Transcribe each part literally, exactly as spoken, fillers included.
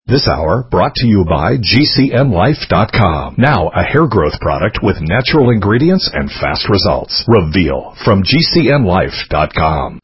This hour brought to you by G C N Life dot com. Now a hair growth product with natural ingredients and fast results. Reveal from G C N Life dot com.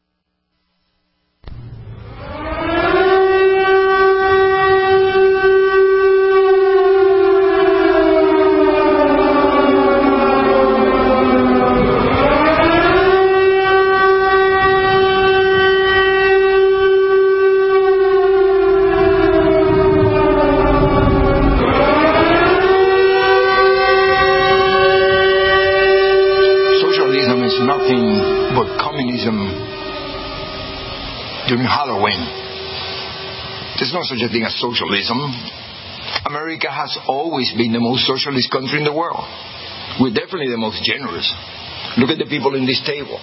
During Halloween. There's no such a thing as socialism. America has always been the most socialist country in the world. We're definitely the most generous. Look at the people in this table.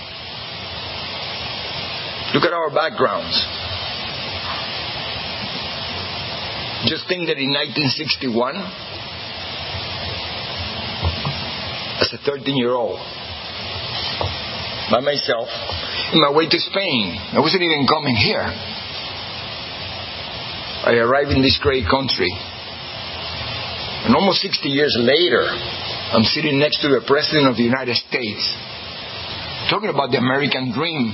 Look at our backgrounds. Just think that in nineteen sixty-one, as a thirteen-year-old, by myself, on my way to Spain. I wasn't even coming here. I arrived in this great country. And almost sixty years later, I'm sitting next to the President of the United States, talking about the American dream.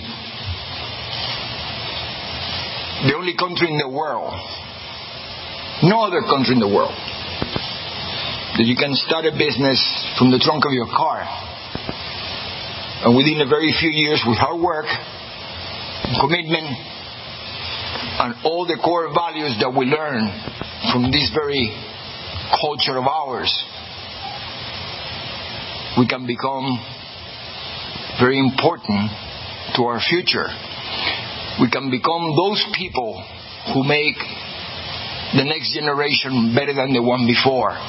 The only country in the world, no other country in the world, that you can start a business from the trunk of your car. And within a very few years, with hard work, commitment, and all the core values that we learn from this very culture of ours, we can become very important to our future. We can become those people who make the next generation better than the one before.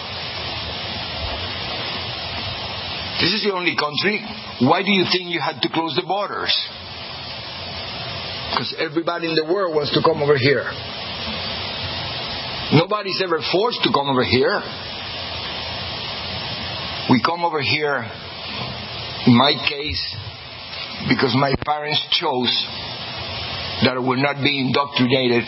This is the only country. Why do you think you had to close the borders? Because everybody in the world wants to come over here. Nobody's ever forced to come over here. We come over here, in my case, because my parents chose that I would not be indoctrinated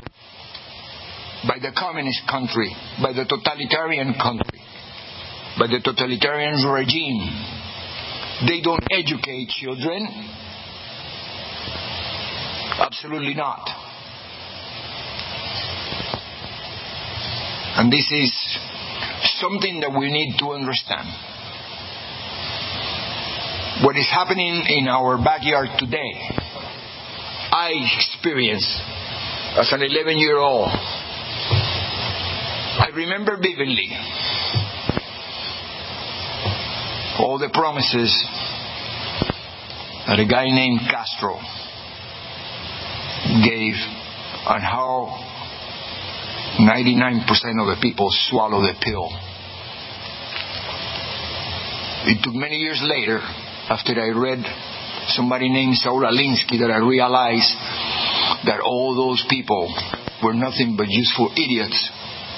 by the communist country, by the totalitarian country, by the totalitarian regime. They don't educate children. Absolutely not. And this is something that we need to understand. What is happening in our backyard today, I experienced as an eleven-year-old. I remember vividly all the promises that a guy named Castro gave, and how ninety-nine percent of the people swallow the pill. It took many years later, after I read somebody named Saul Alinsky, that I realized that all those people were nothing but useful idiots.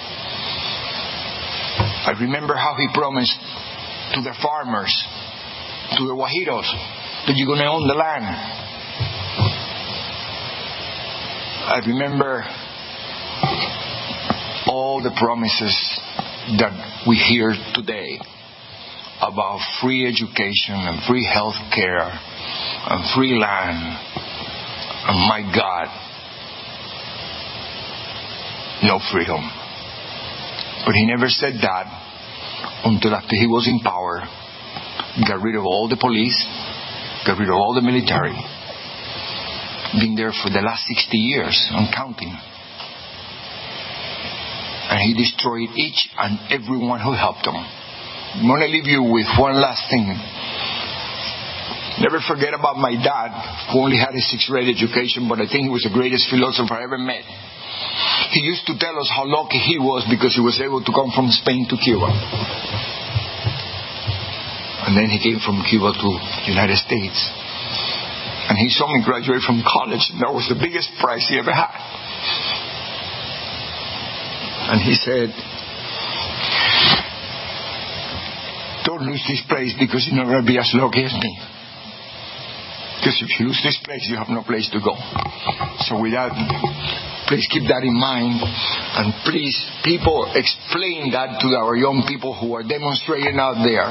I remember how he promised to the farmers, to the Guajiros, that you're going to own the land. I remember all the promises that we hear today about free education and free health care and free land. And my God, no freedom. But he never said that until after he was in power, got rid of all the police, got rid of all the military. Been there for the last sixty years and counting. And he destroyed each and everyone who helped him. I'm going to leave you with one last thing. Never forget about my dad, who only had a sixth grade education, but I think he was the greatest philosopher I ever met. He used to tell us how lucky he was because he was able to come from Spain to Cuba. And then he came from Cuba to the United States. And he saw me graduate from college, and that was the biggest prize he ever had. And he said, don't lose this place because you're not going to be as lucky as me. Because if you lose this place, you have no place to go. So with that, Please keep that in mind. And please, people, explain that to our young people who are demonstrating out there.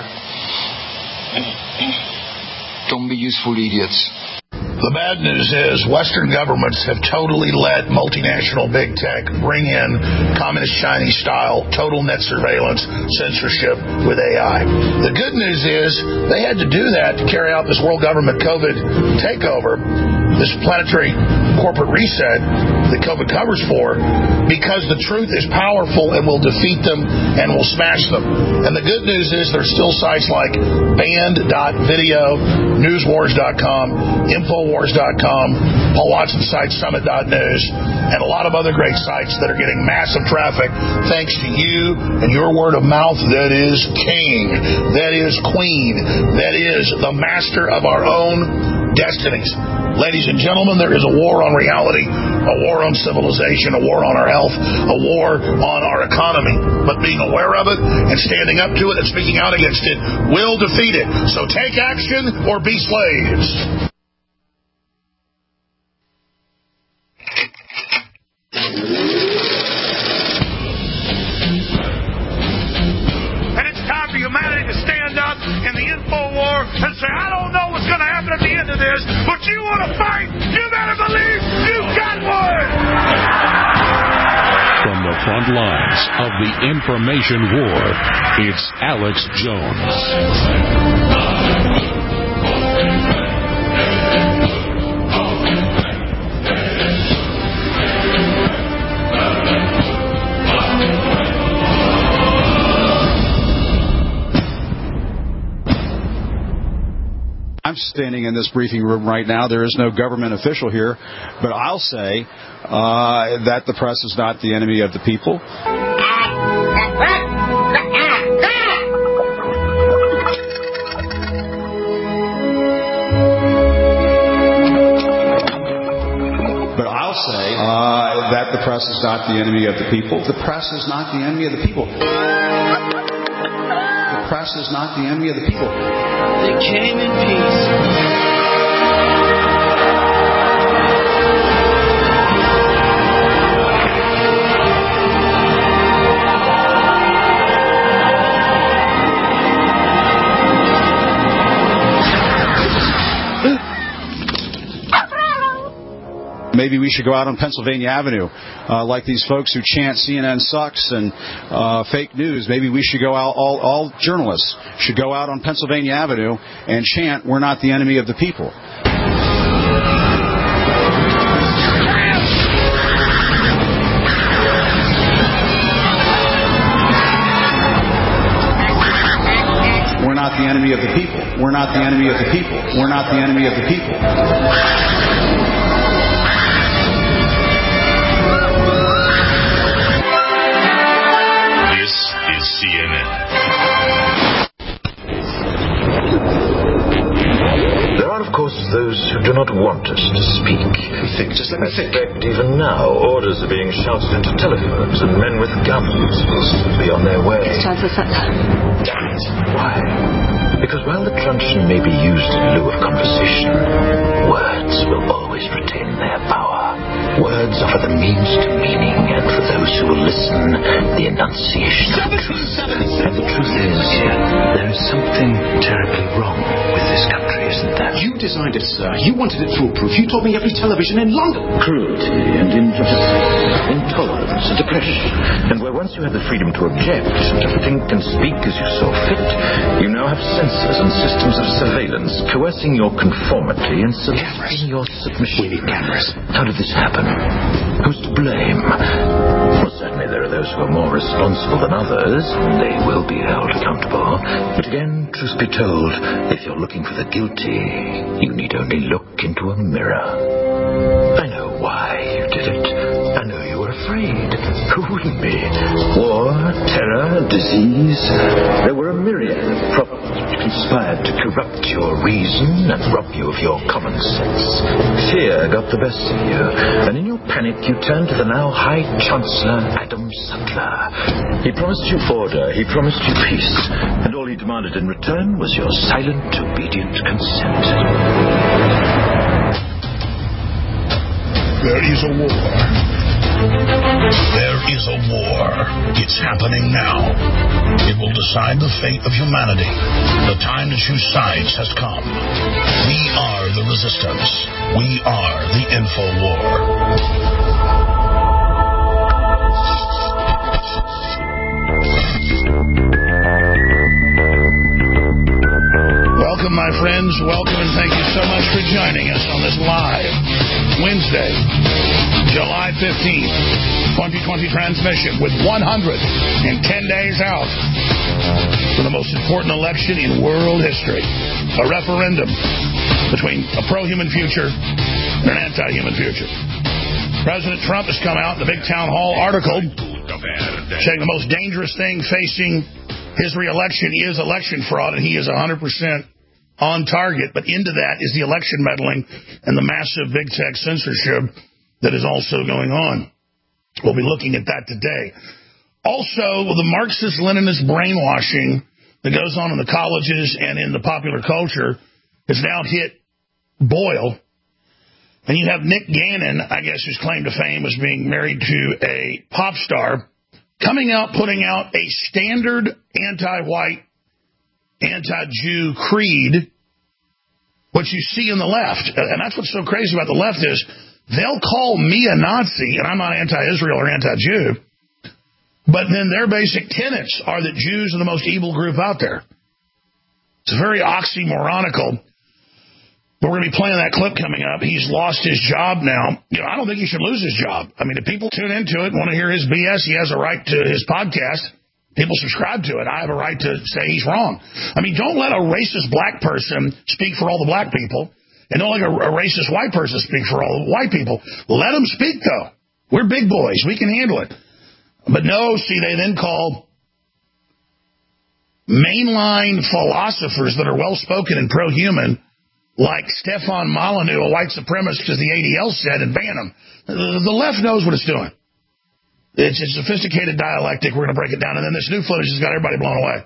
Don't be useful idiots. The bad news is Western governments have totally let multinational big tech bring in communist Chinese style total net surveillance censorship with A I. The good news is they had to do that to carry out this world government COVID takeover, this planetary corporate reset that COVID covers for, because the truth is powerful and will defeat them and will smash them. And the good news is there's still sites like band dot video, newswars dot com, infowars dot com, Paul Watson's site summit dot news, and a lot of other great sites that are getting massive traffic thanks to you and your word of mouth that is king, that is queen, that is the master of our own destinies. Ladies and gentlemen, there is a war on reality, a war on civilization, a war on our health, a war on our economy. But being aware of it and standing up to it and speaking out against it will defeat it. So take action or be slaves. And it's time for humanity to stand up in the info war and say, I don't know what's going to happen at the end of this, but you want to fight, you better believe you got one! From the front lines of the information war, it's Alex Jones. I'm standing in this briefing room right now. There is no government official here, but I'll say uh, that the press is not the enemy of the people. But I'll say uh, that the press is not the enemy of the people. The press is not the enemy of the people. The press is not the enemy of the people. They came in peace. Maybe we should go out on Pennsylvania Avenue, uh, like these folks who chant C N N sucks and uh, fake news. Maybe we should go out, all, all journalists should go out on Pennsylvania Avenue and chant, we're not the enemy of the people. We're not the enemy of the people. We're not the enemy of the people. We're not the enemy of the people. C N N. There are, of course, those who do not want us to speak. Let me think, just let me I think. Expect even now, orders are being shouted into telephones, and men with guns will still be on their way. It's Chancellor Sutler. Damn it. Why? Because while the truncheon may be used in lieu of conversation, words will always retain their power. Words are for the means to meaning, and for those who will listen, the enunciation of the truth. And the truth is, there is something terribly wrong with this country, isn't there? You designed it, sir. You wanted it foolproof. You told me every television in London. Cruelty and injustice, intolerance and oppression. And where once you had the freedom to object, to think and speak as you saw fit, you now have censors and systems of surveillance coercing your conformity and selecting your submission. We need cameras. How did this happen? Who's to blame? Well, certainly there are those who are more responsible than others, and they will be held accountable. But again, truth be told, if you're looking for the guilty, you need only look into a mirror. I know why you did it. I know you were afraid. Who wouldn't be? War, terror, disease. There were a myriad of problems which conspired to corrupt your reason and rob you of your common sense. Fear got the best of you, and in your panic you turned to the now High Chancellor Adam Sutler. He promised you order, he promised you peace, and all he demanded in return was your silent, obedient consent. There is a war There is a war. It's happening now. It will decide the fate of humanity. The time to choose sides has come. We are the resistance. We are the InfoWar. Welcome, my friends. Welcome, and thank you so much for joining us on this live Wednesday, July fifteenth, twenty twenty transmission with one hundred ten days out for the most important election in world history, a referendum between a pro-human future and an anti-human future. President Trump has come out in the big town hall article saying the most dangerous thing facing his re-election is election fraud, and he is one hundred percent on target. But into that is the election meddling and the massive big tech censorship that is also going on. We'll be looking at that today. Also, the Marxist-Leninist brainwashing that goes on in the colleges and in the popular culture has now hit boil. And you have Nick Gannon, I guess, whose claim to fame was being married to a pop star, coming out, putting out a standard anti-white, anti-Jew creed, what you see in the left. And that's what's so crazy about the left is they'll call me a Nazi, and I'm not anti-Israel or anti-Jew, but then their basic tenets are that Jews are the most evil group out there. It's very oxymoronical. But we're going to be playing that clip coming up. He's lost his job now. You know, I don't think he should lose his job. I mean, if people tune into it and want to hear his B S, he has a right to his podcast. People subscribe to it. I have a right to say he's wrong. I mean, don't let a racist black person speak for all the black people, and don't let a, a racist white person speak for all the white people. Let them speak, though. We're big boys. We can handle it. But no, see, they then call mainline philosophers that are well-spoken and pro-human, like Stefan Molyneux, a white supremacist, because the A D L said, and ban him. The left knows what it's doing. It's a sophisticated dialectic. We're going to break it down. And then this new footage has got everybody blown away.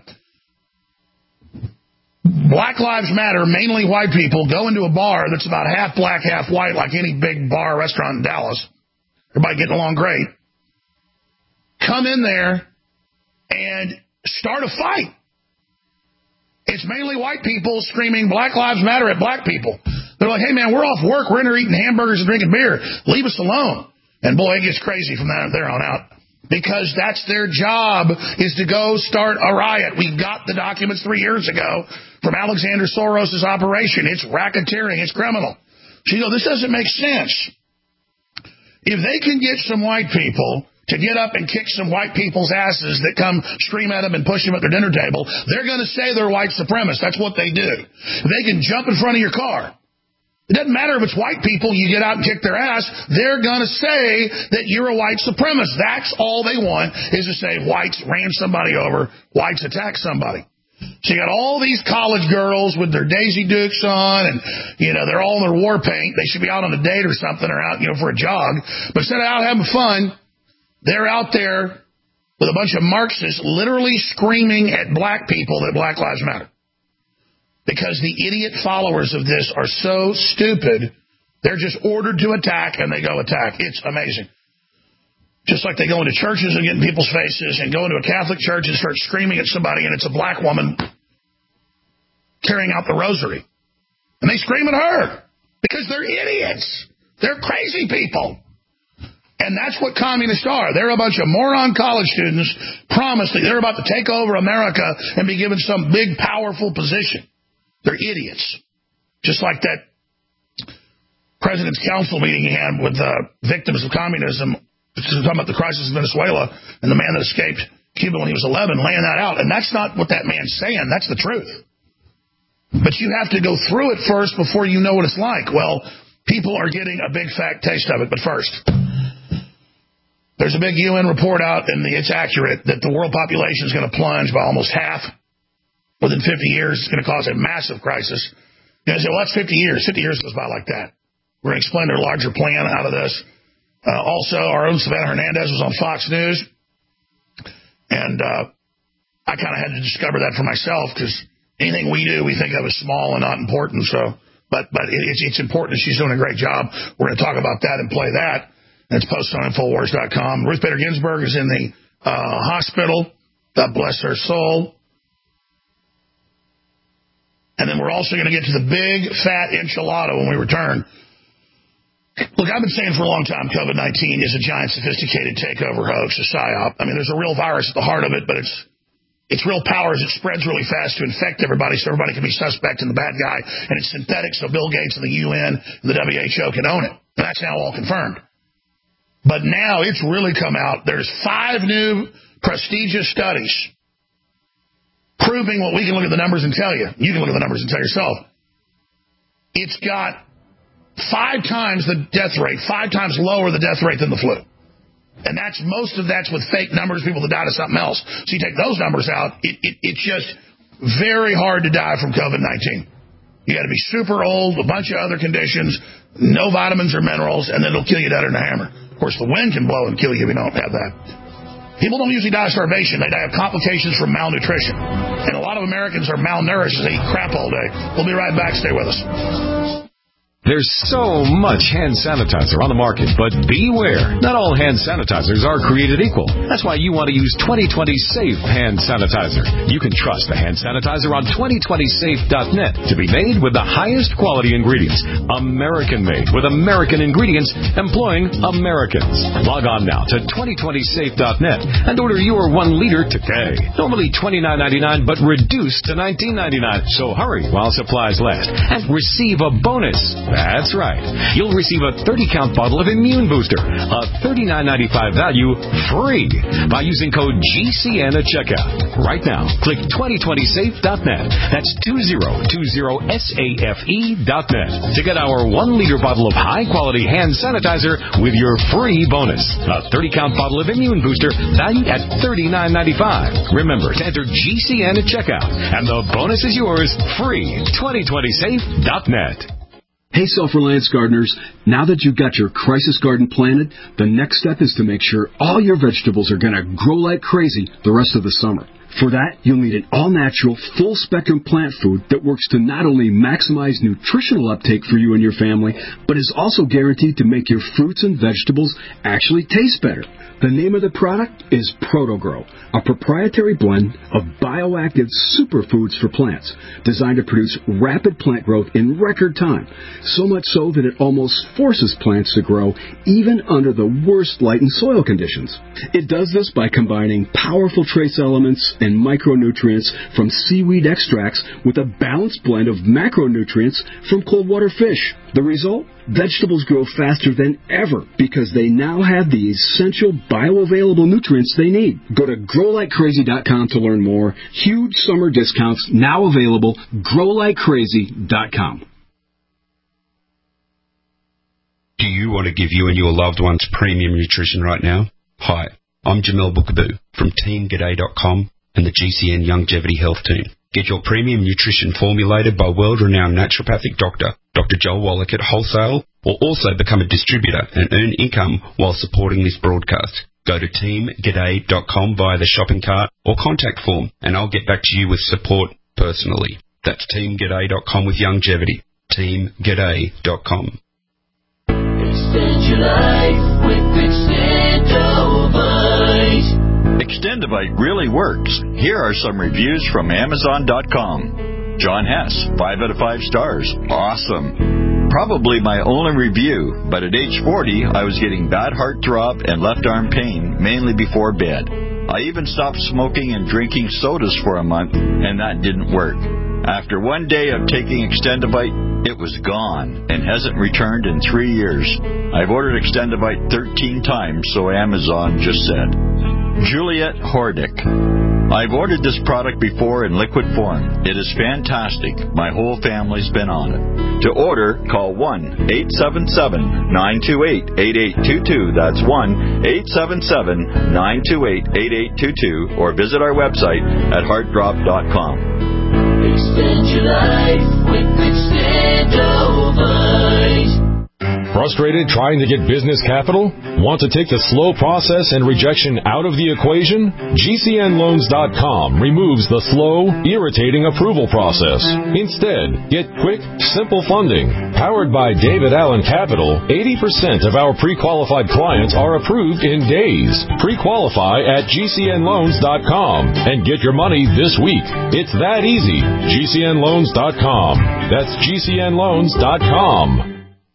Black Lives Matter, mainly white people, go into a bar that's about half black, half white, like any big bar restaurant in Dallas. Everybody getting along great. Come in there and start a fight. It's mainly white people screaming Black Lives Matter at black people. They're like, hey, man, we're off work. We're in here eating hamburgers and drinking beer. Leave us alone. And, boy, it gets crazy from there on out. Because that's their job, is to go start a riot. We got the documents three years ago from Alexander Soros' operation. It's racketeering. It's criminal. So, you know, this doesn't make sense. If they can get some white people to get up and kick some white people's asses that come scream at them and push them at their dinner table, they're going to say they're white supremacists. That's what they do. If they can jump in front of your car, it doesn't matter if it's white people, you get out and kick their ass, they're going to say that you're a white supremacist. That's all they want, is to say whites ran somebody over, whites attacked somebody. So you got all these college girls with their Daisy Dukes on, and, you know, they're all in their war paint. They should be out on a date or something, or out, you know, for a jog. But instead of out having fun, they're out there with a bunch of Marxists literally screaming at black people that Black Lives Matter. Because the idiot followers of this are so stupid, they're just ordered to attack, and they go attack. It's amazing. Just like they go into churches and get in people's faces, and go into a Catholic church and start screaming at somebody, and it's a black woman carrying out the rosary. And they scream at her because they're idiots. They're crazy people. And that's what communists are. They're a bunch of moron college students promising they're about to take over America and be given some big, powerful position. They're idiots. Just like that President's Council meeting he had with uh, victims of communism, talking about the crisis in Venezuela, and the man that escaped Cuba when he was eleven, laying that out. And that's not what that man's saying. That's the truth. But you have to go through it first before you know what it's like. Well, people are getting a big, fat taste of it. But first, there's a big U N report out, and it's accurate, that the world population is going to plunge by almost half. Within fifty years, it's going to cause a massive crisis. You know, say, well, that's fifty years. fifty years goes by like that. We're going to explain their larger plan out of this. Uh, also, our own Savannah Hernandez was on Fox News. And uh, I kind of had to discover that for myself, because anything we do, we think of as small and not important. So, But but it's, it's important. She's doing a great job. We're going to talk about that and play that. That's posted on Infowars dot com. Ruth Bader Ginsburg is in the uh, hospital. God bless her soul. And then we're also going to get to the big, fat enchilada when we return. Look, I've been saying for a long time COVID nineteen is a giant, sophisticated takeover hoax, a psyop. I mean, there's a real virus at the heart of it, but it's its real power is it spreads really fast to infect everybody so everybody can be suspect in the bad guy. And it's synthetic so Bill Gates and the U N and the W H O can own it. And that's now all confirmed. But now it's really come out. There's five new prestigious studies proving what we can look at the numbers and tell you. You can look at the numbers and tell yourself. It's got five times the death rate, five times lower the death rate than the flu. And that's most of that's with fake numbers, people that died of something else. So you take those numbers out, it, it, it's just very hard to die from COVID nineteen. You got to be super old, a bunch of other conditions, no vitamins or minerals, and then it'll kill you deader than a hammer. Of course, the wind can blow and kill you if you don't have that. People don't usually die of starvation. They die of complications from malnutrition. And a lot of Americans are malnourished. They eat crap all day. We'll be right back. Stay with us. There's so much hand sanitizer on the market, but beware. Not all hand sanitizers are created equal. That's why you want to use twenty twenty Safe Hand Sanitizer. You can trust the hand sanitizer on twenty twenty safe dot net to be made with the highest quality ingredients. American-made with American ingredients employing Americans. Log on now to twenty twenty safe dot net and order your one liter today. Normally twenty-nine ninety-nine, but reduced to nineteen ninety-nine. So hurry while supplies last and receive a bonus. That's right. You'll receive a thirty count bottle of Immune Booster, a thirty-nine ninety-five value, free by using code G C N at checkout. Right now, click twenty twenty safe dot net. That's two zero two zero safe dot net to get our one liter bottle of high-quality hand sanitizer with your free bonus. A thirty count bottle of Immune Booster valued at thirty-nine ninety-five. Remember to enter G C N at checkout, and the bonus is yours free. twenty twenty safe dot net. Hey, Self-Reliance gardeners, now that you've got your crisis garden planted, the next step is to make sure all your vegetables are going to grow like crazy the rest of the summer. For that, you'll need an all-natural, full-spectrum plant food that works to not only maximize nutritional uptake for you and your family, but is also guaranteed to make your fruits and vegetables actually taste better. The name of the product is ProtoGrow, a proprietary blend of bioactive superfoods for plants, designed to produce rapid plant growth in record time, so much so that it almost forces plants to grow even under the worst light and soil conditions. It does this by combining powerful trace elements and micronutrients from seaweed extracts with a balanced blend of macronutrients from cold water fish. The result? Vegetables grow faster than ever because they now have the essential bioavailable nutrients they need. Go to grow like crazy dot com to learn more. Huge summer discounts now available. grow like crazy dot com. Do you want to give you and your loved ones premium nutrition right now? Hi, I'm Jamel Bookaboo from team g'day dot com and the G C N Longevity Health Team. Get your premium nutrition formulated by world-renowned naturopathic doctor, Doctor Joel Wallach at Wholesale, or also become a distributor and earn income while supporting this broadcast. Go to team g'day dot com via the shopping cart or contact form, and I'll get back to you with support personally. That's team g'day dot com with longevity. team g'day dot com. Extend your life with Extendovite. Extendovite really works. Here are some reviews from Amazon dot com. John Hess, five out of five stars. Awesome. Probably my only review, but at age forty, I was getting bad heartthrob and left arm pain, mainly before bed. I even stopped smoking and drinking sodas for a month, and that didn't work. After one day of taking Extendovite, it was gone and hasn't returned in three years. I've ordered Extendovite thirteen times, so Amazon just said. Juliet Hordick. I've ordered this product before in liquid form. It is fantastic. My whole family's been on it. To order, call one eight seven seven, nine two eight, eight eight two two. That's one eight seven seven, nine two eight, eight eight two two. Or visit our website at heart drop dot com. Extend your life with Extendovite. Frustrated trying to get business capital? Want to take the slow process and rejection out of the equation? G C N loans dot com removes the slow, irritating approval process. Instead, get quick, simple funding. Powered by David Allen Capital, eighty percent of our pre-qualified clients are approved in days. Pre-qualify at G C N loans dot com and get your money this week. It's that easy. G C N loans dot com. That's G C N loans dot com.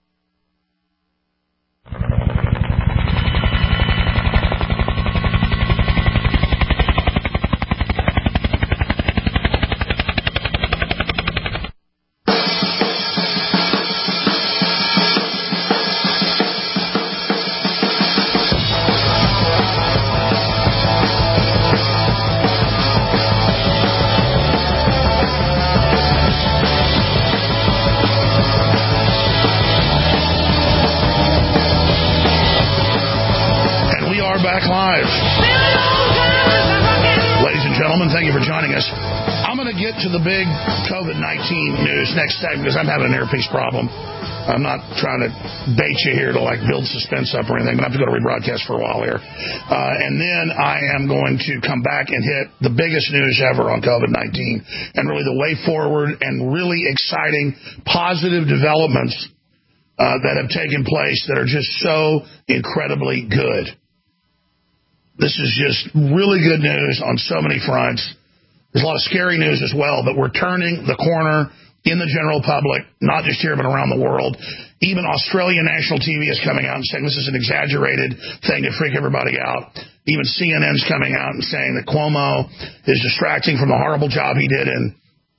To the big COVID nineteen news next time, because I'm having an earpiece problem. I'm not trying to bait you here to like build suspense up or anything, but I have to go to rebroadcast for a while here. Uh, and then I am going to come back and hit the biggest news ever on COVID nineteen and really the way forward and really exciting positive developments uh, that have taken place that are just so incredibly good. This is just really good news on so many fronts. There's a lot of scary news as well, but we're turning the corner in the general public, not just here, but around the world. Even Australian national T V is coming out and saying this is an exaggerated thing to freak everybody out. Even C N N's coming out and saying that Cuomo is distracting from the horrible job he did in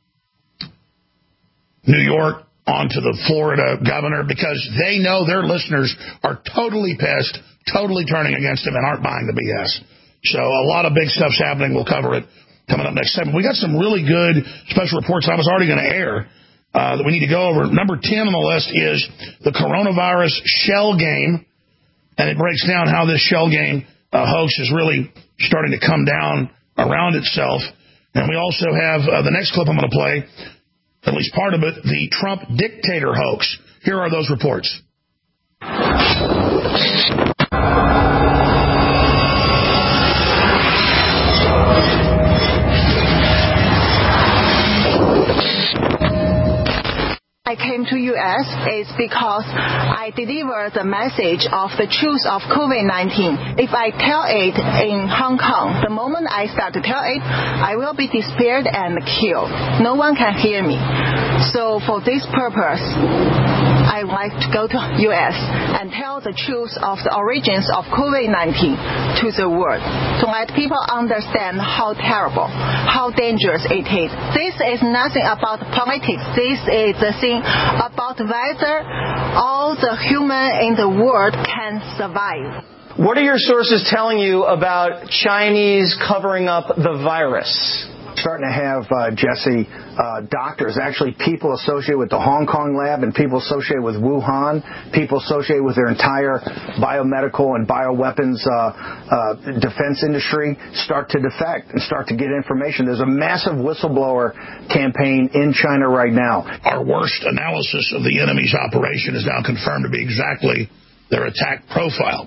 New York onto the Florida governor, because they know their listeners are totally pissed, totally turning against him, and aren't buying the B S. So a lot of big stuff's happening. We'll cover it coming up next segment. We got some really good special reports I was already going to air uh, that we need to go over. Number ten on the list is the coronavirus shell game, and it breaks down how this shell game uh, hoax is really starting to come down around itself. And we also have uh, the next clip I'm going to play, at least part of it, the Trump dictator hoax. Here are those reports. I came to U S is because I deliver the message of the truth of COVID nineteen. If I tell it in Hong Kong, the moment I start to tell it, I will be disappeared and killed. No one can hear me. So for this purpose, I like to go to U S and tell the truth of the origins of COVID nineteen to the world, to let people understand how terrible, how dangerous it is. This is nothing about politics. This is the thing about whether all the human in the world can survive. What are your sources telling you about Chinese covering up the virus? Starting to have, uh, Jesse, uh, doctors, actually people associated with the Hong Kong lab and people associated with Wuhan, people associated with their entire biomedical and bioweapons uh, uh, defense industry start to defect and start to get information. There's a massive whistleblower campaign in China right now. Our worst analysis of the enemy's operation is now confirmed to be exactly their attack profile.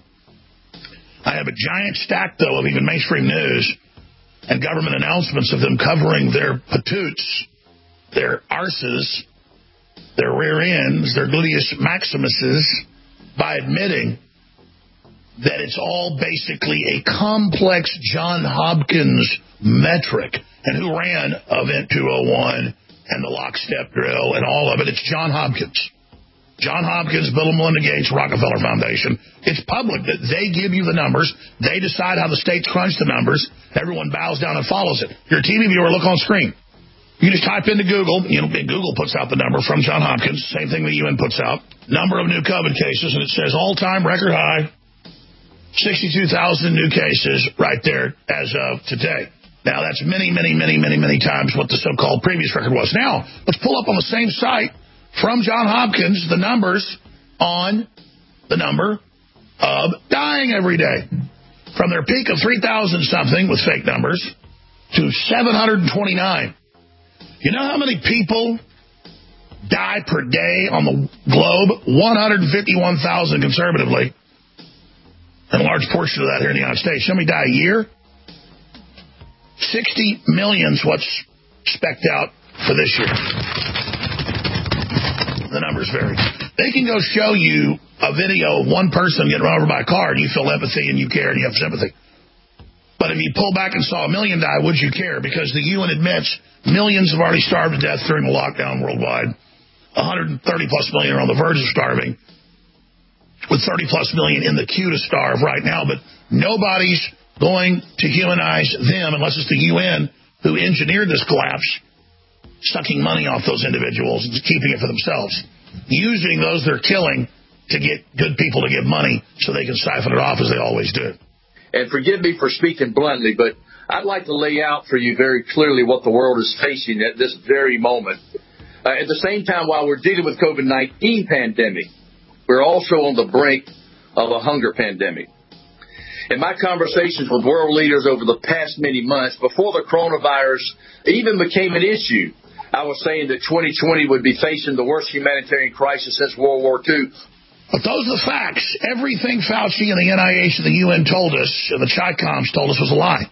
I have a giant stack, though, of even mainstream news and government announcements of them covering their patoots, their arses, their rear ends, their gluteus maximuses, by admitting that it's all basically a complex John Hopkins metric. And who ran Event two oh one and the lockstep drill and all of it? It's John Hopkins. John Hopkins, Bill and Melinda Gates, Rockefeller Foundation. It's public that they give you the numbers. They decide how the states crunch the numbers. Everyone bows down and follows it. If you're a T V viewer, look on screen. You just type into Google. You know, Google puts out the number from John Hopkins. Same thing the U N puts out. Number of new COVID cases, and it says all-time record high, sixty-two thousand new cases right there as of today. Now, that's many, many, many, many, many times what the so-called previous record was. Now, let's pull up on the same site from John Hopkins the numbers on the number of dying every day. From their peak of three thousand something with fake numbers to seven hundred twenty-nine. You know how many people die per day on the globe, one hundred fifty-one thousand conservatively, and a large portion of that here in the United States. How many die a year? sixty million is what's spec'd out for this year. The numbers vary. They can go show you a video of one person getting run over by a car, and you feel empathy, and you care, and you have sympathy. But if you pull back and saw a million die, would you care? Because the U N admits millions have already starved to death during the lockdown worldwide. one hundred thirty plus million are on the verge of starving, with thirty plus million in the queue to starve right now. But nobody's going to humanize them unless it's the U N who engineered this collapse, sucking money off those individuals and keeping it for themselves, using those they're killing to get good people to give money so they can siphon it off as they always do. And forgive me for speaking bluntly, but I'd like to lay out for you very clearly what the world is facing at this very moment. Uh, at the same time, while we're dealing with COVID nineteen pandemic, we're also on the brink of a hunger pandemic. In my conversations with world leaders over the past many months, before the coronavirus even became an issue, I was saying that twenty twenty would be facing the worst humanitarian crisis since World War Two. But those are the facts. Everything Fauci and the N I H and the U N told us, and the Chi-Coms told us, was a lie.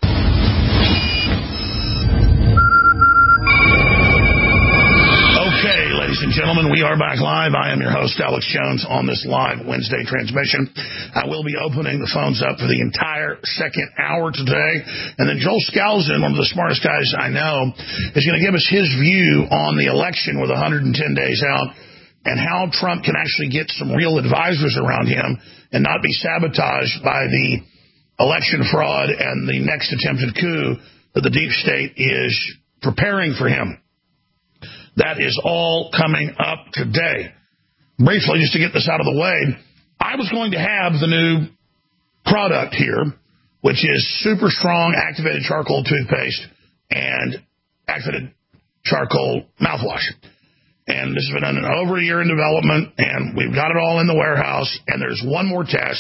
Okay, ladies and gentlemen, we are back live. I am your host, Alex Jones, on this live Wednesday transmission. I will be opening the phones up for the entire second hour today. And then Joel Skousen, one of the smartest guys I know, is going to give us his view on the election with one hundred ten days out, and how Trump can actually get some real advisors around him and not be sabotaged by the election fraud and the next attempted coup that the deep state is preparing for him. That is all coming up today. Briefly, just to get this out of the way, I was going to have the new product here, which is super strong activated charcoal toothpaste and activated charcoal mouthwash. And this has been an over a year in development, and we've got it all in the warehouse, and there's one more test,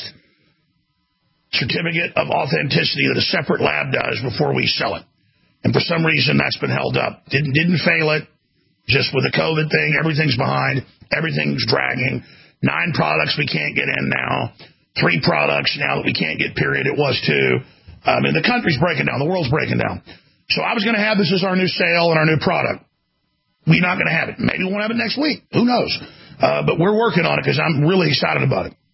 certificate of authenticity that a separate lab does before we sell it. And for some reason, that's been held up. Didn't, didn't fail it. Just with the COVID thing, everything's behind. Everything's dragging. Nine products we can't get in now. Three products now that we can't get, period. It was two. I mean, the country's breaking down. The world's breaking down. So I was going to have this as our new sale and our new product. We're not going to have it. Maybe we won't have it next week. Who knows? Uh, but we're working on it because I'm really excited about it.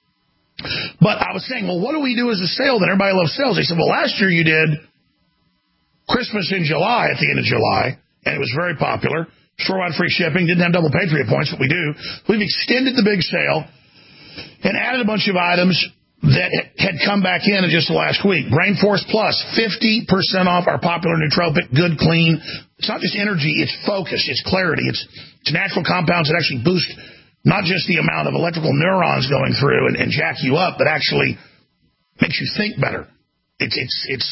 But I was saying, well, what do we do as a sale? Then everybody loves sales. They said, well, last year you did Christmas in July, at the end of July, and it was very popular. Store-wide free shipping. Didn't have double Patriot points, but we do. We've extended the big sale and added a bunch of items that had come back in in just the last week. Brain Force Plus, fifty percent off our popular nootropic, Good Clean. It's not just energy, it's focus, it's clarity, it's, it's natural compounds that actually boost not just the amount of electrical neurons going through and, and jack you up, but actually makes you think better. It's it's it's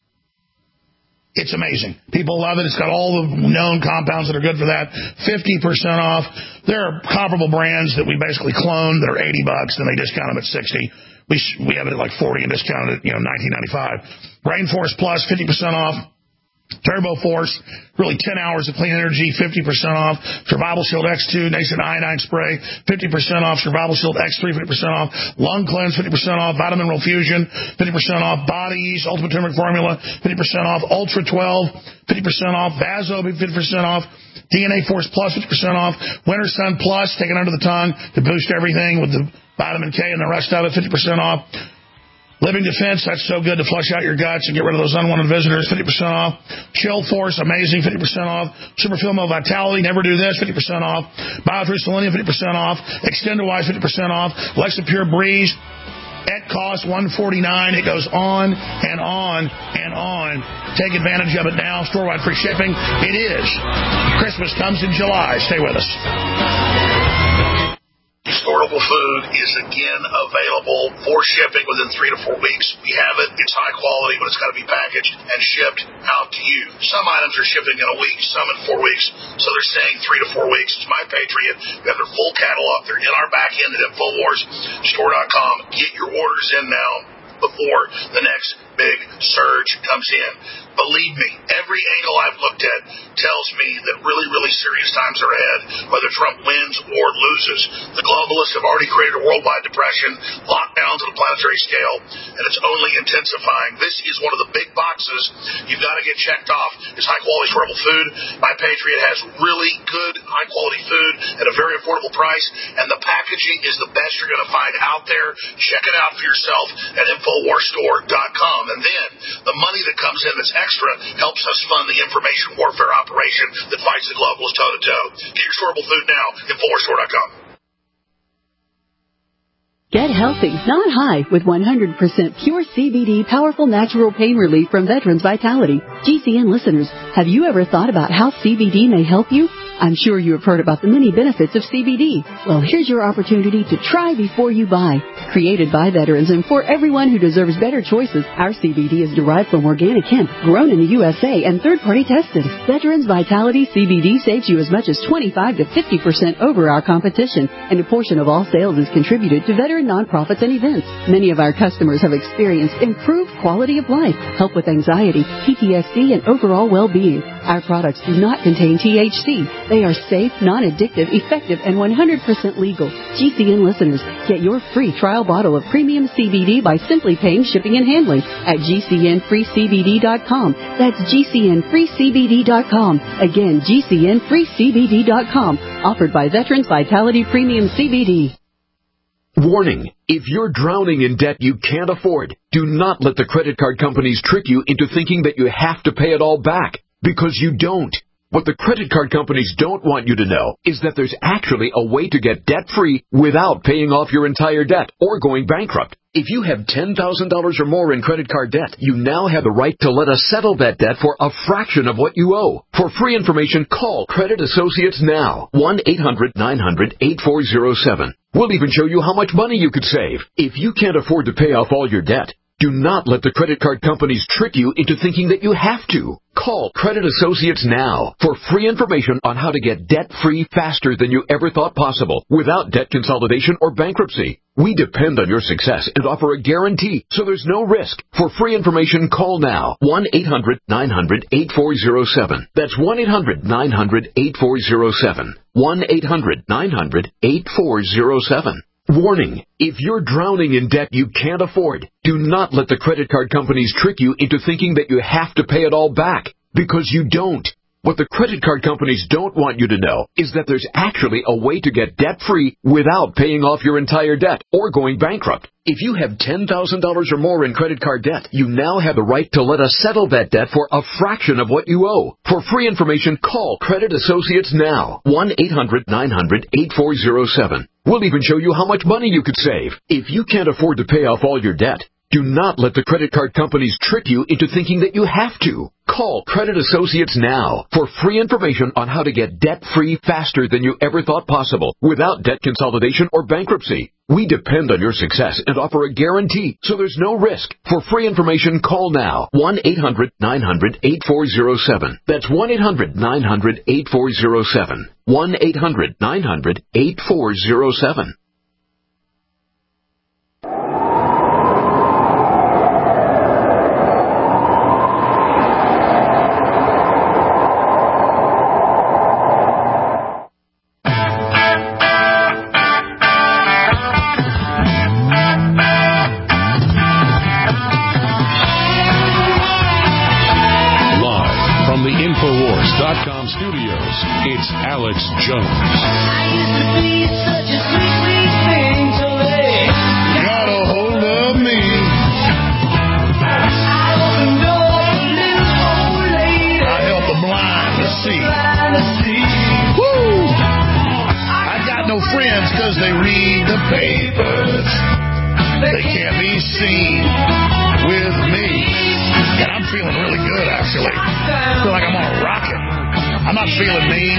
it's amazing. People love it. It's got all the known compounds that are good for that. fifty percent off. There are comparable brands that we basically clone that are eighty bucks, and they discount them at sixty. We we have it at like forty and discounted at, you know, nineteen ninety-five. Brain Force Plus, fifty percent off. Turbo Force, really ten hours of clean energy, fifty percent off. Survival Shield X two, Nascent Iodine Spray, fifty percent off. Survival Shield X three, fifty percent off. Lung Cleanse, fifty percent off. Vitamin Mineral Fusion, fifty percent off. Bodies, Ultimate Turmeric Formula, fifty percent off. Ultra twelve, fifty percent off. Vaso, fifty percent off. D N A Force Plus, fifty percent off. Winter Sun Plus, taken under the tongue to boost everything with the vitamin K and the rest of it, fifty percent off. Living Defense, that's so good to flush out your guts and get rid of those unwanted visitors, fifty percent off. Chill Force, amazing, fifty percent off. Super Filmo Vitality, never do this, fifty percent off. Biotrue Selenium, fifty percent off. Extendawise, fifty percent off. Lexapure Breeze, at cost one forty-nine. It goes on and on and on. Take advantage of it now. Store-wide free shipping. It is. Christmas comes in July. Stay with us. Storable food is again available for shipping within three to four weeks. We have it. It's high quality, but it's got to be packaged and shipped out to you. Some items are shipping in a week, some in four weeks. So they're saying three to four weeks. It's My Patriot. We have their full catalog. They're in our back end at Infowars Store dot com. Get your orders in now before the next big surge comes in. believe me, every angle I've looked at tells me that really, really serious times are ahead, whether Trump wins or loses. The globalists have already created a worldwide depression, lockdowns on a planetary scale, and it's only intensifying. This is one of the big boxes you've got to get checked off. It's high-quality, affordable food. My Patriot has really good, high-quality food at a very affordable price, and the packaging is the best you're going to find out there. Check it out for yourself at Infowars Store dot com. And then the money that comes in that's extra helps us fund the information warfare operation that fights the globalists toe-to-toe. Get your storable food now, Infowars Store dot com. Get healthy, not high, with one hundred percent pure C B D powerful natural pain relief from Veterans Vitality. G C N listeners, have you ever thought about how C B D may help you? I'm sure you have heard about the many benefits of C B D. Well, here's your opportunity to try before you buy. Created by veterans and for everyone who deserves better choices, our C B D is derived from organic hemp, grown in the U S A and third-party tested. Veterans Vitality C B D saves you as much as twenty-five to fifty percent over our competition, and a portion of all sales is contributed to veteran nonprofits and events. Many of our customers have experienced improved quality of life, help with anxiety, P T S D, and overall well-being. Our products do not contain T H C. They are safe, non-addictive, effective, and one hundred percent legal. G C N listeners, get your free trial bottle of premium C B D by simply paying shipping and handling at G C N free C B D dot com. That's G C N free C B D dot com. Again, G C N free C B D dot com. Offered by Veterans Vitality Premium C B D. Warning, if you're drowning in debt you can't afford, do not let the credit card companies trick you into thinking that you have to pay it all back, because you don't. What the credit card companies don't want you to know is that there's actually a way to get debt-free without paying off your entire debt or going bankrupt. If you have ten thousand dollars or more in credit card debt, you now have the right to let us settle that debt for a fraction of what you owe. For free information, call Credit Associates now. one eight hundred nine hundred eight four zero seven. We'll even show you how much money you could save. If you can't afford to pay off all your debt, do not let the credit card companies trick you into thinking that you have to. Call Credit Associates now for free information on how to get debt-free faster than you ever thought possible without debt consolidation or bankruptcy. We depend on your success and offer a guarantee, so there's no risk. For free information, call now. one eight hundred nine hundred eight four zero seven. That's one eight hundred nine hundred eight four zero seven. one eight hundred nine hundred eight four zero seven. Warning, if you're drowning in debt you can't afford, do not let the credit card companies trick you into thinking that you have to pay it all back, because you don't. What the credit card companies don't want you to know is that there's actually a way to get debt-free without paying off your entire debt or going bankrupt. If you have ten thousand dollars or more in credit card debt, you now have the right to let us settle that debt for a fraction of what you owe. For free information, call Credit Associates now. one eight hundred nine hundred eight four zero seven. We'll even show you how much money you could save. If you can't afford to pay off all your debt, do not let the credit card companies trick you into thinking that you have to. Call Credit Associates now for free information on how to get debt-free faster than you ever thought possible without debt consolidation or bankruptcy. We depend on your success and offer a guarantee, so there's no risk. For free information, call now. one eight hundred nine hundred eight four zero seven. That's one eight hundred nine hundred eight four zero seven. one eight hundred nine hundred eight four zero seven. Studios, it's Alex Jones. I used to be such a sweet, sweet thing to lay. Got a hold of me. I opened door for little old lady. I help the blind to see. Blind to see. Woo! I got no friends because they read the papers. They can't be seen with me. And I'm feeling really good, actually. I feel like I'm on a rocket. I'm not feeling mean.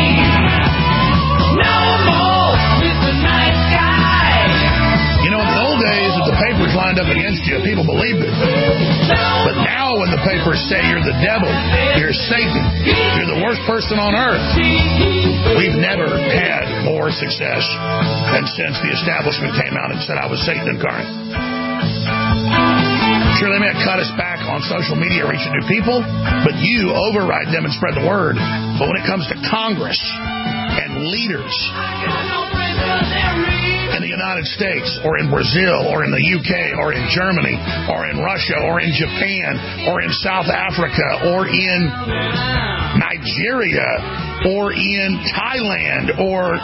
No more Mister Nice Guy. You know, in the old days, if the papers lined up against you, people believed it. But now when the papers say you're the devil, you're Satan, you're the worst person on earth, we've never had more success than since the establishment came out and said I was Satan incarnate. Sure, they may have cut us back on social media reaching new people, but you override them and spread the word. But when it comes to Congress and leaders in the United States or in Brazil or in the U K or in Germany or in Russia or in Japan or in South Africa or in Nigeria or in Thailand or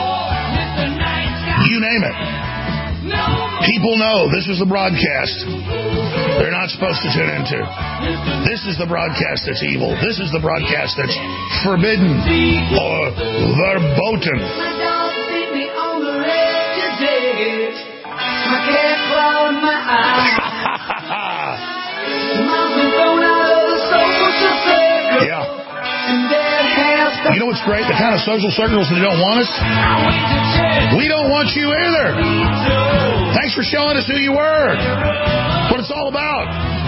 you name it. People know this is the broadcast they're not supposed to tune into. This is the broadcast that's evil. This is the broadcast that's forbidden or verboten. Yeah. You know what's great? The kind of social circles that don't want us? We don't want you either. Thanks for showing us who you were. What it's all about.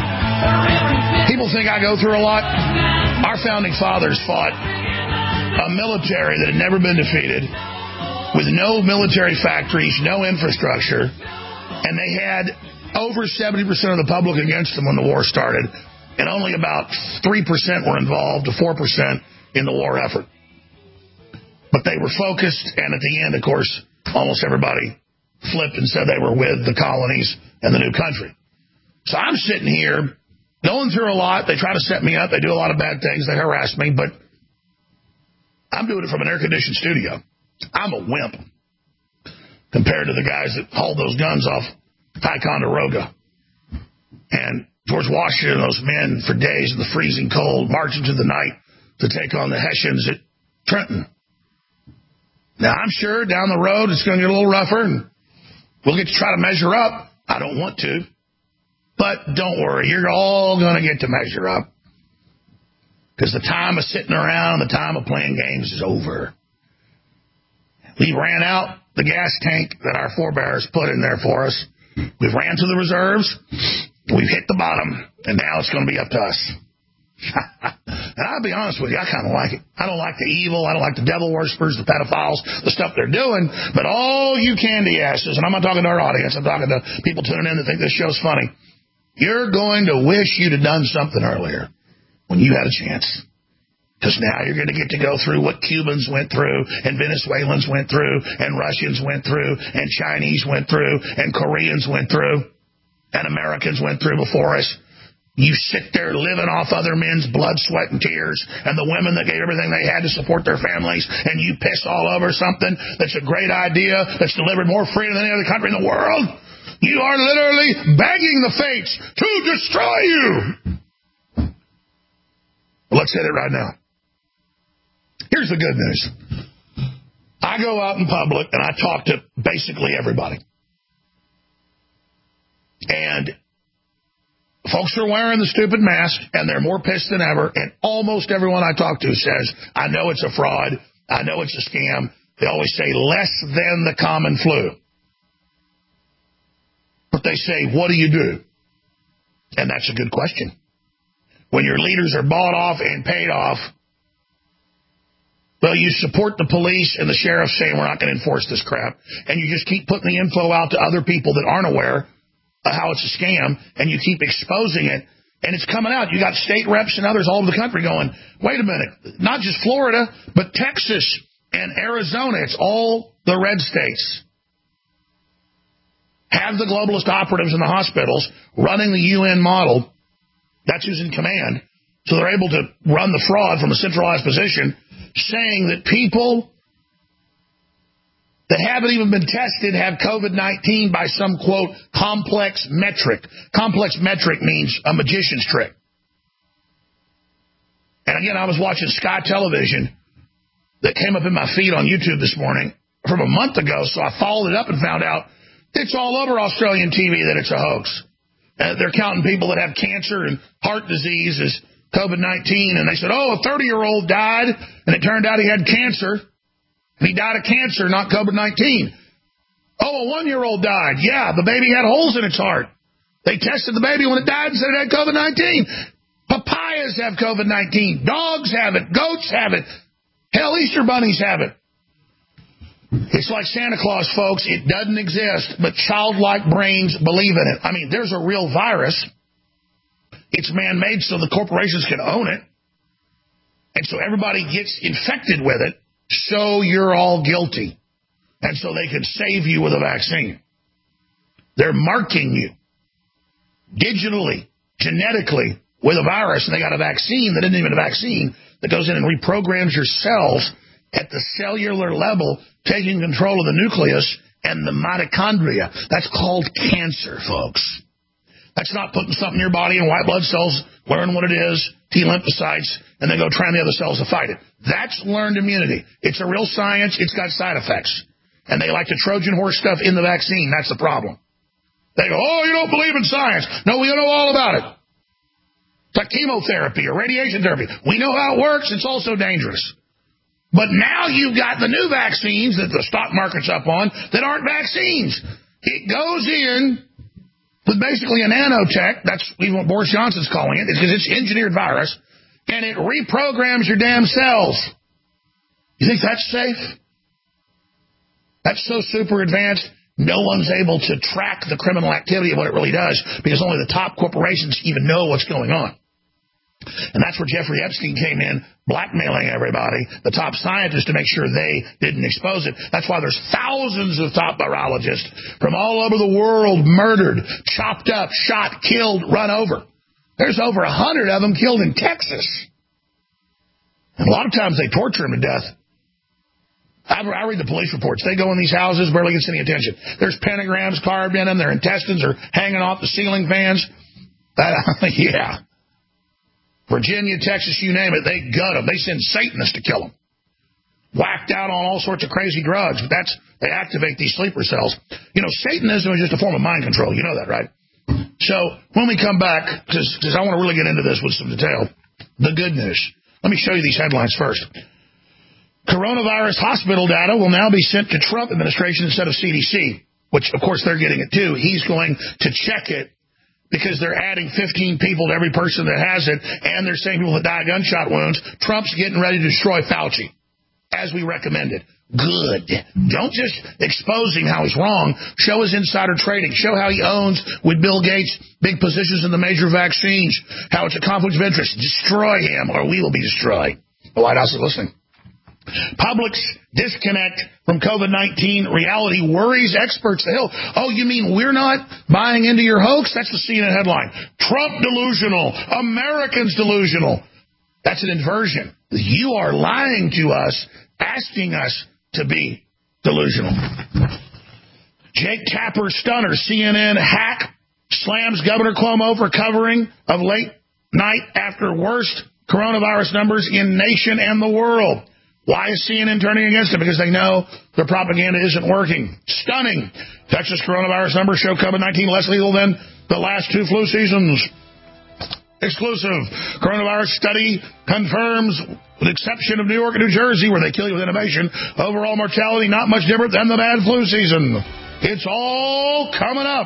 People think I go through a lot. Our founding fathers fought a military that had never been defeated, with no military factories, no infrastructure, and they had over seventy percent of the public against them when the war started, and only about three percent were involved, to four percent in the war effort. But they were focused, and at the end, of course, almost everybody flipped and said they were with the colonies and the new country. So I'm sitting here going through a lot. They try to set me up. They do a lot of bad things. They harass me, but I'm doing it from an air-conditioned studio. I'm a wimp compared to the guys that hauled those guns off Ticonderoga and George Washington, those men for days in the freezing cold, marching to the night to take on the Hessians at Trenton. Now, I'm sure down the road it's going to get a little rougher, and we'll get to try to measure up. I don't want to. But don't worry, you're all going to get to measure up. Because the time of sitting around, the time of playing games is over. We ran out the gas tank that our forebears put in there for us. We've ran to the reserves. We've hit the bottom. And now it's going to be up to us. And I'll be honest with you, I kind of like it. I don't like the evil. I don't like the devil worshippers, the pedophiles, the stuff they're doing. But all you candy asses, and I'm not talking to our audience, I'm talking to people tuning in that think this show's funny. You're going to wish you'd have done something earlier when you had a chance. Because now you're going to get to go through what Cubans went through, and Venezuelans went through, and Russians went through, and Chinese went through, and Koreans went through, and Americans went through before us. You sit there living off other men's blood, sweat, and tears, and the women that gave everything they had to support their families, and you piss all over something that's a great idea, that's delivered more freedom than any other country in the world. You are literally begging the fates to destroy you. Well, let's hit it right now. Here's the good news. I go out in public, and I talk to basically everybody. And folks are wearing the stupid mask, and they're more pissed than ever, and almost everyone I talk to says, I know it's a fraud, I know it's a scam. They always say less than the common flu. But they say, what do you do? And that's a good question. When your leaders are bought off and paid off, well, you support the police and the sheriff saying we're not going to enforce this crap, and you just keep putting the info out to other people that aren't aware how it's a scam, and you keep exposing it, and it's coming out. You got state reps and others all over the country going, wait a minute, not just Florida, but Texas and Arizona, it's all the red states, have the globalist operatives in the hospitals running the U N model. That's who's in command. So they're able to run the fraud from a centralized position, saying that people that haven't even been tested have COVID nineteen by some, quote, complex metric. Complex metric means a magician's trick. And again, I was watching Sky Television that came up in my feed on YouTube this morning from a month ago, so I followed it up and found out it's all over Australian T V that it's a hoax. Uh, they're counting people that have cancer and heart disease as COVID nineteen, and they said, oh, a thirty-year-old died, and it turned out he had cancer. And he died of cancer, not COVID nineteen. Oh, a one-year-old died. Yeah, the baby had holes in its heart. They tested the baby when it died and said it had COVID nineteen. Papayas have COVID nineteen. Dogs have it. Goats have it. Hell, Easter bunnies have it. It's like Santa Claus, folks. It doesn't exist, but childlike brains believe in it. I mean, there's a real virus. It's man-made so the corporations can own it. And so everybody gets infected with it, so you're all guilty. And so they can save you with a vaccine. They're marking you digitally, genetically, with a virus, and they got a vaccine that isn't even a vaccine that goes in and reprograms your cells at the cellular level, taking control of the nucleus and the mitochondria. That's called cancer, folks. That's not putting something in your body and white blood cells, learn what it is, T lymphocytes, and then go train the other cells to fight it. That's learned immunity. It's a real science. It's got side effects. And they like to Trojan horse stuff in the vaccine. That's the problem. They go, oh, you don't believe in science. No, we know all about it. It's like chemotherapy or radiation therapy. We know how it works. It's also dangerous. But now you've got the new vaccines that the stock market's up on that aren't vaccines. It goes in with basically a nanotech. That's even what Boris Johnson's calling it, because it's engineered virus, and it reprograms your damn cells. You think that's safe? That's so super advanced, no one's able to track the criminal activity of what it really does, because only the top corporations even know what's going on. And that's where Jeffrey Epstein came in, blackmailing everybody, the top scientists, to make sure they didn't expose it. That's why there's thousands of top virologists from all over the world murdered, chopped up, shot, killed, run over. There's over a hundred of them killed in Texas. And a lot of times they torture them to death. I, I read the police reports. They go in these houses, barely gets any attention. There's pentagrams carved in them. Their intestines are hanging off the ceiling fans. That, yeah. Virginia, Texas, you name it, they gut them. They send Satanists to kill them. Whacked out on all sorts of crazy drugs. But that's, they activate these sleeper cells. You know, Satanism is just a form of mind control. You know that, right? So when we come back, because I want to really get into this with some detail, the good news. Let me show you these headlines first. Coronavirus hospital data will now be sent to Trump administration instead of C D C, which, of course, they're getting it, too. He's going to check it because they're adding fifteen people to every person that has it, and they're saying people that die of gunshot wounds. Trump's getting ready to destroy Fauci, as we recommended. Good. Don't just expose him how he's wrong. Show his insider trading. Show how he owns, with Bill Gates, big positions in the major vaccines, how it's a conflict of interest. Destroy him, or we will be destroyed. The White House is listening. Public's disconnect from COVID nineteen reality worries experts. The Hill. Oh, you mean we're not buying into your hoax? That's the C N N headline. Trump delusional. Americans delusional. That's an inversion. You are lying to us, asking us to be delusional. Jake Tapper stunner. C N N hack slams Governor Cuomo for covering of late night after worst coronavirus numbers in nation and the world. Why is C N N turning against it? Because they know their propaganda isn't working. Stunning. Texas coronavirus numbers show COVID nineteen less lethal than the last two flu seasons. Exclusive. Coronavirus study confirms, with the exception of New York and New Jersey, where they kill you with innovation, overall mortality not much different than the bad flu season. It's all coming up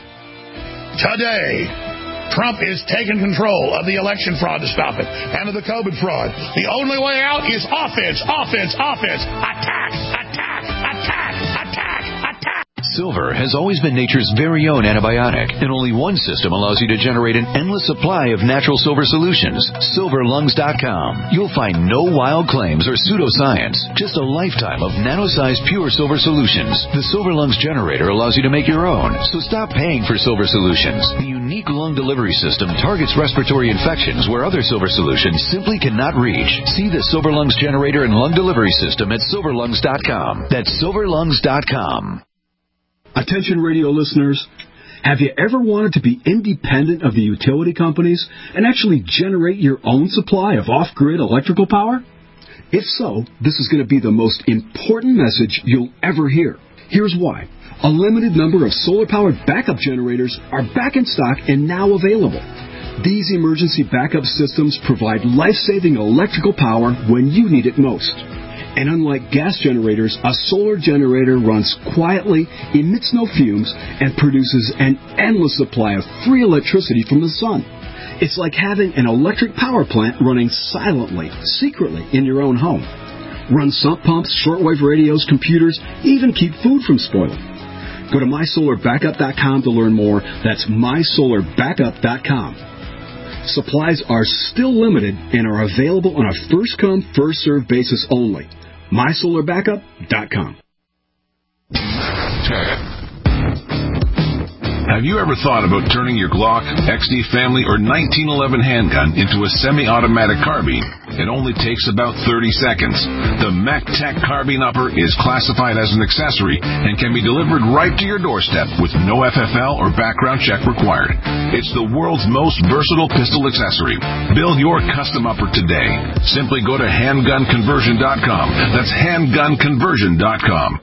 today. Trump is taking control of the election fraud to stop it, and of the COVID fraud. The only way out is offense, offense, offense. Attack, attack, attack, attack, attack. Silver has always been nature's very own antibiotic, and only one system allows you to generate an endless supply of natural silver solutions. silver lungs dot com. You'll find no wild claims or pseudoscience, just a lifetime of nano-sized pure silver solutions. The Silver Lungs generator allows you to make your own, so stop paying for silver solutions. The unique lung delivery system targets respiratory infections where other silver solutions simply cannot reach. See the Silver Lungs generator and lung delivery system at silver lungs dot com. That's silver lungs dot com. Attention radio listeners, have you ever wanted to be independent of the utility companies and actually generate your own supply of off-grid electrical power? If so, this is going to be the most important message you'll ever hear. Here's why. A limited number of solar-powered backup generators are back in stock and now available. These emergency backup systems provide life-saving electrical power when you need it most. And unlike gas generators, a solar generator runs quietly, emits no fumes, and produces an endless supply of free electricity from the sun. It's like having an electric power plant running silently, secretly in your own home. Run sump pumps, shortwave radios, computers, even keep food from spoiling. Go to my solar backup dot com to learn more. That's my solar backup dot com. Supplies are still limited and are available on a first-come, first-served basis only. my solar backup dot com. Have you ever thought about turning your Glock, X D Family, or nineteen eleven handgun into a semi-automatic carbine? It only takes about thirty seconds. The MacTac Carbine Upper is classified as an accessory and can be delivered right to your doorstep with no F F L or background check required. It's the world's most versatile pistol accessory. Build your custom upper today. Simply go to handgun conversion dot com. That's handgun conversion dot com.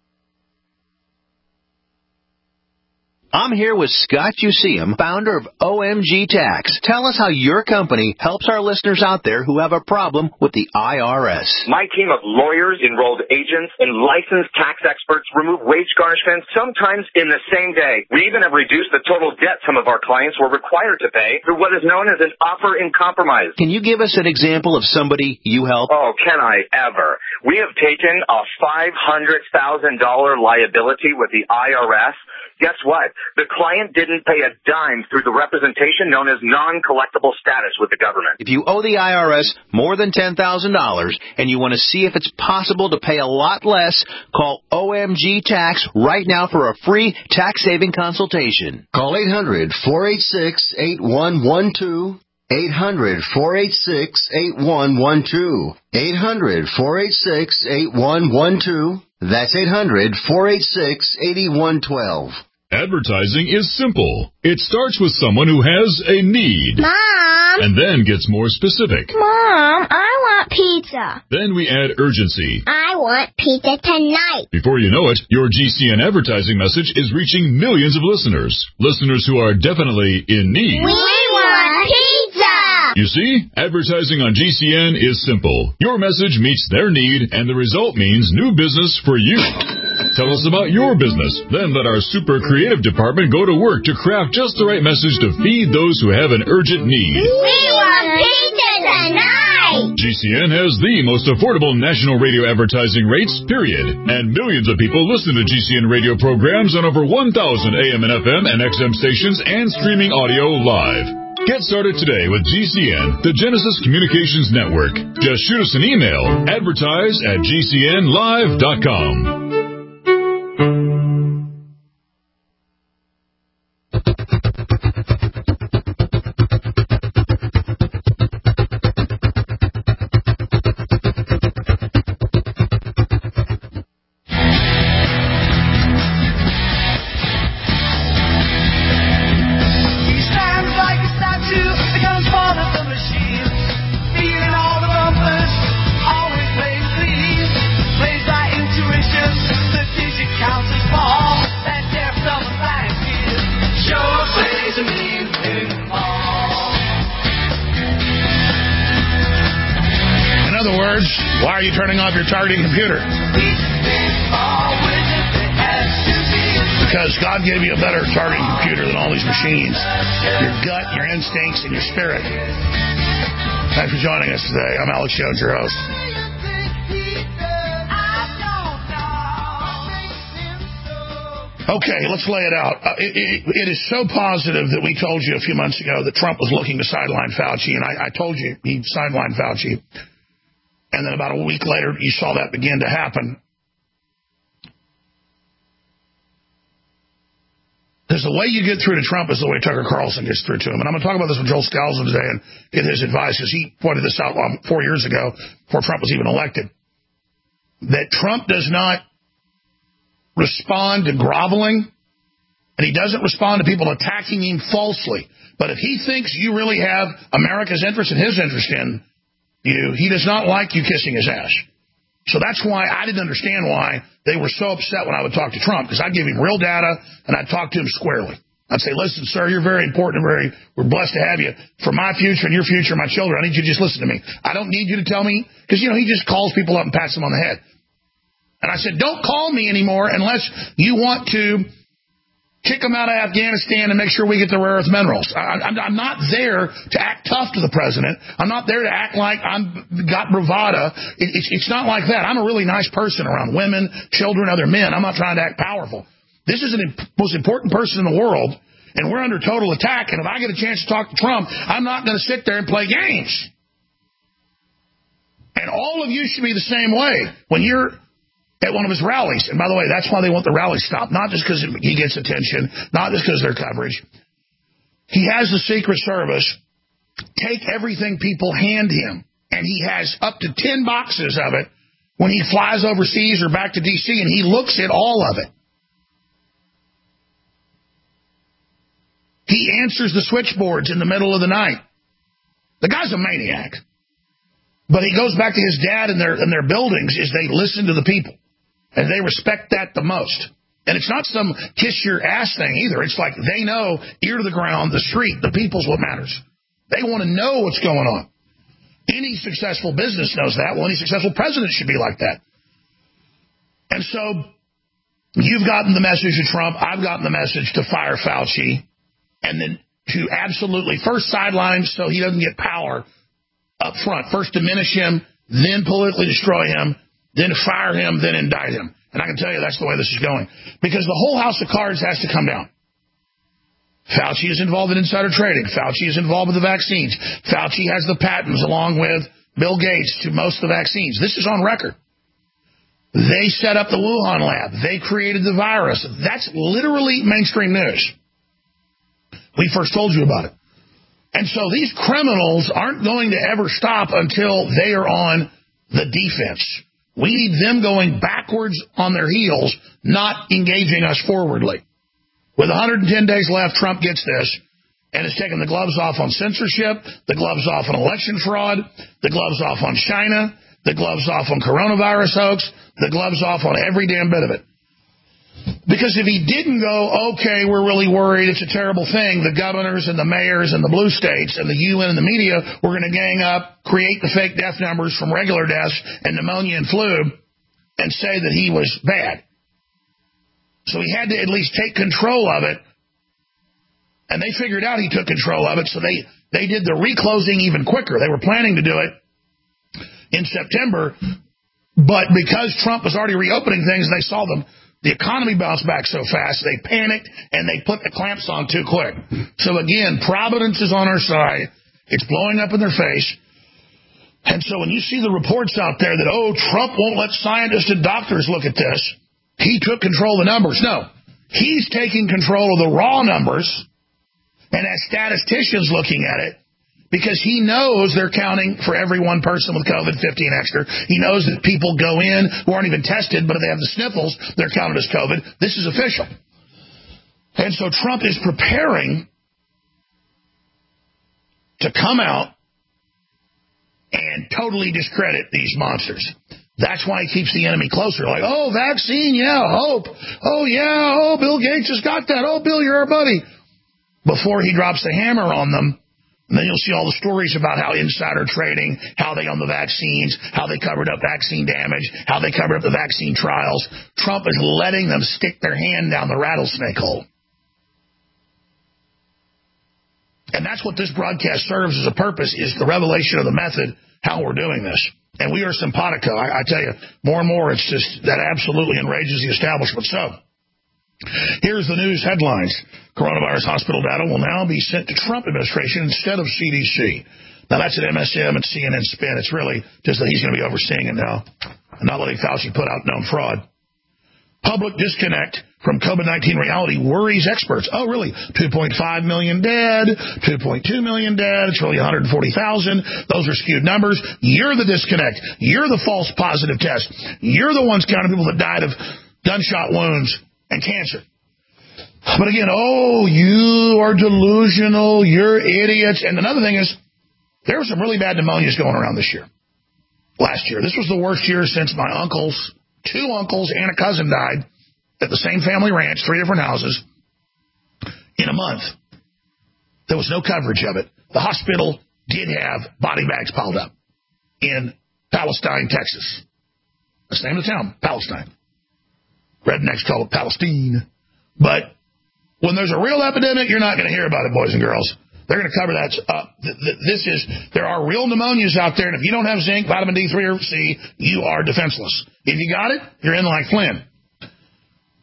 I'm here with Scott Useum, founder of O M G Tax. Tell us how your company helps our listeners out there who have a problem with the I R S. My team of lawyers, enrolled agents, and licensed tax experts remove wage garnishments sometimes in the same day. We even have reduced the total debt some of our clients were required to pay through what is known as an offer in compromise. Can you give us an example of somebody you help? Oh, can I ever? We have taken a five hundred thousand dollars liability with the I R S. Guess what? The client didn't pay a dime through the representation known as non-collectible status with the government. If you owe the I R S more than ten thousand dollars and you want to see if it's possible to pay a lot less, call O M G Tax right now for a free tax-saving consultation. Call eight hundred, four eight six, eight one one two. eight hundred, four eight six, eight one one two. eight hundred, four eight six, eight one one two. That's eight hundred, four eight six, eight one one two. Advertising is simple. It starts with someone who has a need. Mom! And then gets more specific. Mom, I want pizza. Then we add urgency. I want pizza tonight. Before you know it, your G C N advertising message is reaching millions of listeners. Listeners who are definitely in need. We want pizza! You see, advertising on G C N is simple. Your message meets their need, and the result means new business for you. Tell us about your business. Then let our super creative department go to work to craft just the right message to feed those who have an urgent need. We want pizza tonight! G C N has the most affordable national radio advertising rates, period. And millions of people listen to G C N radio programs on over one thousand A M and F M and X M stations and streaming audio live. Get started today with G C N, the Genesis Communications Network. Just shoot us an email, advertise at G C N live dot com. Why are you turning off your targeting computer? Because God gave you a better targeting computer than all these machines. Your gut, your instincts, and your spirit. Thanks for joining us today. I'm Alex Jones, your host. Okay, let's lay it out. Uh, it, it, it is so positive that we told you a few months ago that Trump was looking to sideline Fauci, and I, I told you he'd sideline Fauci. And then about a week later, you saw that begin to happen. Because the way you get through to Trump is the way Tucker Carlson gets through to him. And I'm going to talk about this with Joel Scalzo today and get his advice, because he pointed this out four years ago, before Trump was even elected, that Trump does not respond to groveling, and he doesn't respond to people attacking him falsely. But if he thinks you really have America's interest and his interest in you, he does not like you kissing his ass. So that's why I didn't understand why they were so upset when I would talk to Trump, because I'd give him real data and I'd talk to him squarely. I'd say, listen, sir, you're very important and very, we're blessed to have you. For my future and your future, my children, I need you to just listen to me. I don't need you to tell me, because, you know, he just calls people up and pats them on the head. And I said, don't call me anymore unless you want to kick them out of Afghanistan and make sure we get the rare earth minerals. I, I'm, I'm not there to act tough to the president. I'm not there to act like I'm got bravado. It, it's, it's not like that. I'm a really nice person around women, children, other men. I'm not trying to act powerful. This is the imp- most important person in the world, And we're under total attack. And if I get a chance to talk to Trump, I'm not going to sit there and play games. And all of you should be the same way when you're at one of his rallies. And by the way, that's why they want the rally stopped. Not just because he gets attention, not just because of their coverage. He has the Secret Service take everything people hand him. And he has up to ten boxes of it when he flies overseas or back to D C, and he looks at all of it. He answers the switchboards in the middle of the night. The guy's a maniac. But he goes back to his dad and their, and their buildings is they listen to the people. And they respect that the most. And it's not some kiss your ass thing either. It's like they know ear to the ground, the street, the people's what matters. They want to know what's going on. Any successful business knows that. Well, any successful president should be like that. And so you've gotten the message to Trump. I've gotten the message to fire Fauci. And then to absolutely first sideline him so he doesn't get power up front. First diminish him, then politically destroy him, then fire him, then indict him. And I can tell you that's the way this is going. Because the whole house of cards has to come down. Fauci is involved in insider trading. Fauci is involved with the vaccines. Fauci has the patents along with Bill Gates to most of the vaccines. This is on record. They set up the Wuhan lab. They created the virus. That's literally mainstream news. We first told you about it. And so these criminals aren't going to ever stop until they are on the defense. We need them going backwards on their heels, not engaging us forwardly. With one hundred ten days left, Trump gets this and has taken the gloves off on censorship, the gloves off on election fraud, the gloves off on China, the gloves off on coronavirus hoax, the gloves off on every damn bit of it. Because if he didn't go, okay, we're really worried, it's a terrible thing, the governors and the mayors and the blue states and the U N and the media were going to gang up, create the fake death numbers from regular deaths and pneumonia and flu and say that he was bad. So he had to at least take control of it. And they figured out he took control of it, so they, they did the reclosing even quicker. They were planning to do it in September, but because Trump was already reopening things, they saw them. The economy bounced back so fast, they panicked, and they put the clamps on too quick. So again, Providence is on our side. It's blowing up in their face. And so when you see the reports out there that, oh, Trump won't let scientists and doctors look at this, he took control of the numbers. No, he's taking control of the raw numbers and as statisticians looking at it, because he knows they're counting for every one person with COVID fifteen extra. He knows that people go in who aren't even tested, but if they have the sniffles, they're counted as COVID. This is official. And so Trump is preparing to come out and totally discredit these monsters. That's why he keeps the enemy closer. Like, oh, vaccine, yeah, hope. Oh, yeah, oh, Bill Gates has got that. Oh, Bill, you're our buddy. Before he drops the hammer on them, and then you'll see all the stories about how insider trading, how they own the vaccines, how they covered up vaccine damage, how they covered up the vaccine trials. Trump is letting them stick their hand down the rattlesnake hole. And that's what this broadcast serves as a purpose, is the revelation of the method, how we're doing this. And we are simpatico. I, I tell you, more and more, it's just that absolutely enrages the establishment. So, here's the news headlines. Coronavirus hospital data will now be sent to Trump administration instead of C D C. Now, that's an M S M and C N N spin. It's really just that he's going to be overseeing it now and not letting Fauci put out known fraud. Public disconnect from COVID nineteen reality worries experts. Oh, really? two point five million dead, two point two million dead. It's really one hundred forty thousand. Those are skewed numbers. You're the disconnect. You're the false positive test. You're the ones counting people that died of gunshot wounds and cancer. But again, oh, you are delusional. You're idiots. And another thing is, there were some really bad pneumonias going around this year. Last year. This was the worst year since my uncles, two uncles and a cousin died at the same family ranch, three different houses, in a month. There was no coverage of it. The hospital did have body bags piled up in Palestine, Texas. That's the name of the town, Palestine. Rednecks call it Palestine. But when there's a real epidemic, you're not going to hear about it, boys and girls. They're going to cover that up. This is, there are real pneumonias out there, and if you don't have zinc, vitamin D three, or C, you are defenseless. If you got it, you're in like Flynn.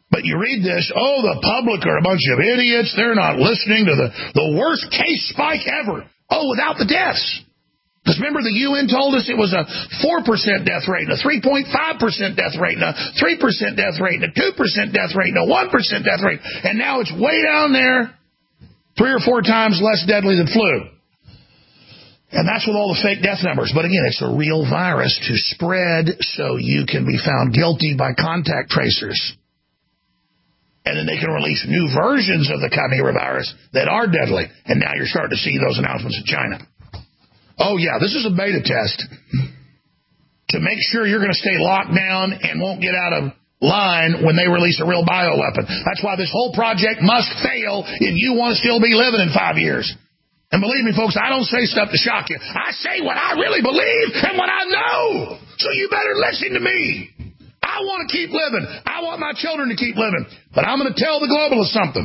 But you read this, oh, the public are a bunch of idiots. They're not listening to the, the worst case spike ever. Oh, without the deaths. Because remember, the U N told us it was a four percent death rate, and a three point five percent death rate, and a three percent death rate, and a two percent death rate, and a one percent death rate. And now it's way down there, three or four times less deadly than flu. And that's with all the fake death numbers. But again, it's a real virus to spread so you can be found guilty by contact tracers. And then they can release new versions of the Chimera virus that are deadly. And now you're starting to see those announcements in China. Oh, yeah, this is a beta test to make sure you're going to stay locked down and won't get out of line when they release a real bioweapon. That's why this whole project must fail if you want to still be living in five years. And believe me, folks, I don't say stuff to shock you. I say what I really believe and what I know. So you better listen to me. I want to keep living. I want my children to keep living. But I'm going to tell the globalists something.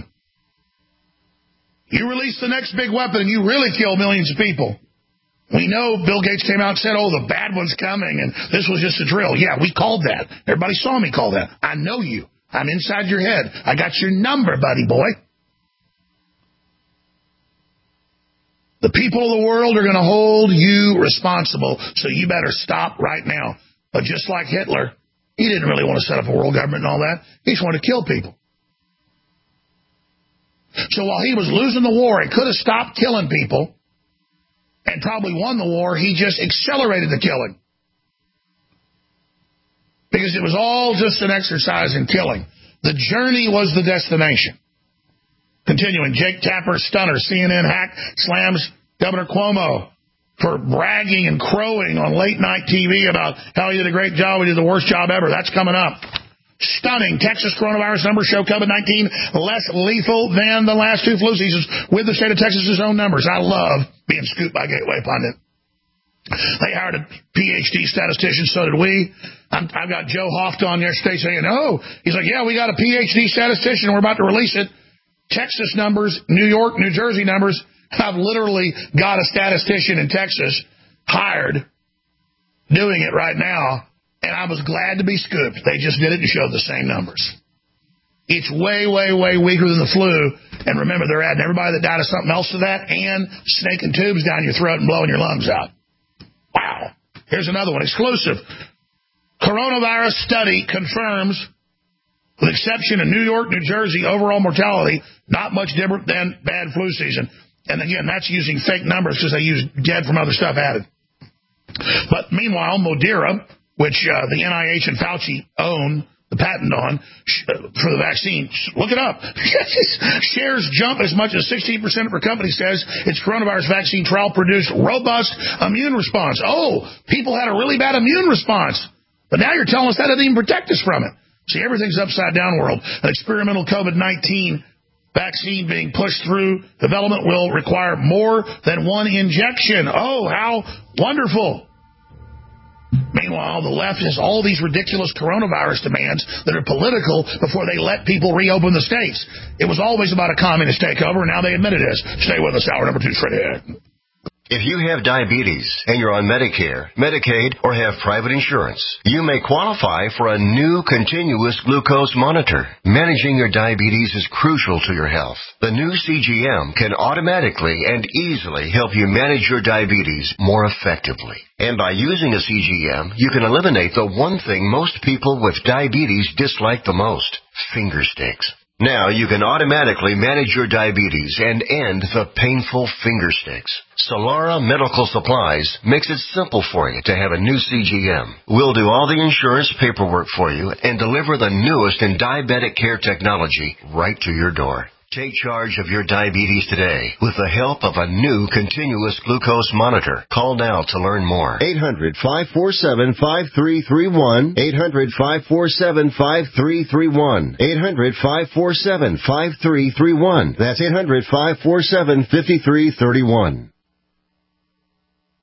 You release the next big weapon and you really kill millions of people. We know Bill Gates came out and said, oh, the bad one's coming, and this was just a drill. Yeah, we called that. Everybody saw me call that. I know you. I'm inside your head. I got your number, buddy boy. The people of the world are going to hold you responsible, so you better stop right now. But just like Hitler, he didn't really want to set up a world government and all that. He just wanted to kill people. So while he was losing the war, he could have stopped killing people and probably won the war. He just accelerated the killing. Because it was all just an exercise in killing. The journey was the destination. Continuing, Jake Tapper, stunner, C N N hack, slams Governor Cuomo for bragging and crowing on late-night T V about how he did a great job, he did the worst job ever. That's coming up. Stunning, Texas coronavirus numbers show COVID nineteen less lethal than the last two flu seasons with the state of Texas's own numbers. I love being scooped by Gateway Pundit. They hired a P H D statistician, so did we. I'm, I've got Joe Hoft on yesterday saying, oh, he's like, yeah, we got a P H D statistician, we're about to release it. Texas numbers, New York, New Jersey numbers, have literally got a statistician in Texas hired doing it right now, and I was glad to be scooped. They just did it and showed the same numbers. It's way, way, way weaker than the flu, and remember, they're adding everybody that died of something else to that and snaking tubes down your throat and blowing your lungs out. Wow. Here's another one, exclusive. Coronavirus study confirms, with exception of New York, New Jersey, overall mortality, not much different than bad flu season. And again, that's using fake numbers because they use dead from other stuff added. But meanwhile, Moderna, which uh, the N I H and Fauci own the patent on for the vaccine, look it up. Shares jump as much as sixteen percent for company says its coronavirus vaccine trial produced robust immune response. Oh, people had a really bad immune response. But now you're telling us that doesn't even protect us from it. See, everything's upside down world. An experimental COVID nineteen vaccine being pushed through development will require more than one injection. Oh, how wonderful. Meanwhile, the left has all these ridiculous coronavirus demands that are political before they let people reopen the states. It was always about a communist takeover, and now they admit it is. Stay with us, hour number two straight ahead. If you have diabetes and you're on Medicare, Medicaid, or have private insurance, you may qualify for a new continuous glucose monitor. Managing your diabetes is crucial to your health. The new C G M can automatically and easily help you manage your diabetes more effectively. And by using a C G M, you can eliminate the one thing most people with diabetes dislike the most, finger sticks. Now you can automatically manage your diabetes and end the painful finger sticks. Solara Medical Supplies makes it simple for you to have a new C G M. We'll do all the insurance paperwork for you and deliver the newest in diabetic care technology right to your door. Take charge of your diabetes today with the help of a new continuous glucose monitor. Call now to learn more. eight hundred, five four seven, five three three one. eight hundred, five four seven, five three three one. eight hundred, five four seven, five three three one. That's eight hundred, five four seven, five three three one.